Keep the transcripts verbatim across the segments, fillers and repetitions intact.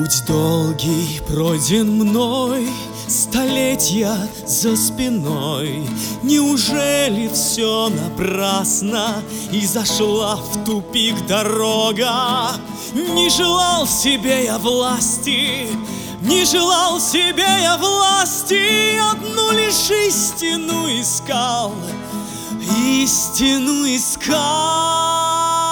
Путь долгий пройден мной, столетия за спиной. Неужели все напрасно и зашла в тупик дорога? Не желал себе я власти, не желал себе я власти, одну лишь истину искал, истину искал.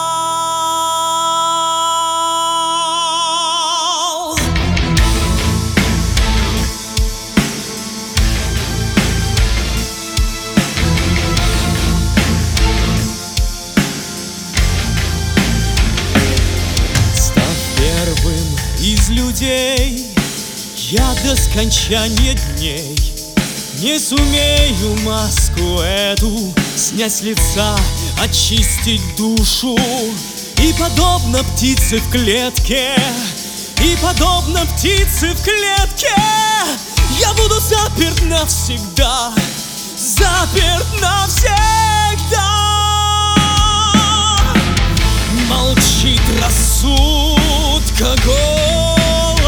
Из людей я до скончания дней не сумею маску эту снять с лица, очистить душу. И подобно птице в клетке, и подобно птице в клетке, я буду заперт навсегда, заперт навсегда. Молчит рассудка голос,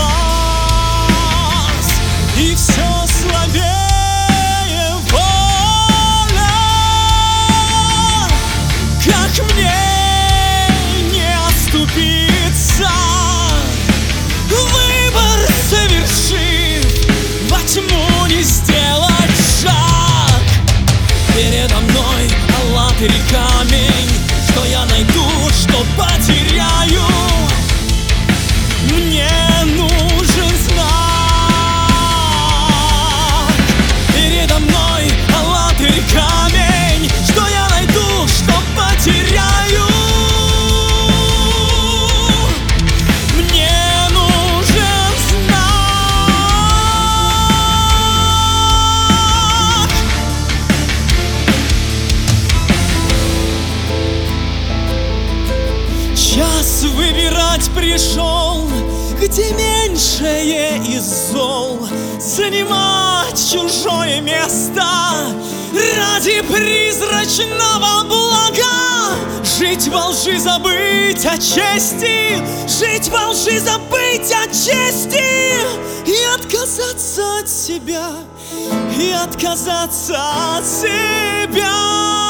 и все слабее воля. Как мне не отступиться, выбор совершив, во тьму не сделать шаг? Передо мной аллатырь камень, что я найду, что потеряю. Мне нужен знак. Передо мной аллатырь камень, что я найду, что потеряю. Мне нужен знак. Час выбирать пришел, где меньшее из зол, занимать чужое место ради призрачного блага. Жить во лжи, забыть о чести, жить во лжи, забыть о чести, и отказаться от себя, и отказаться от себя.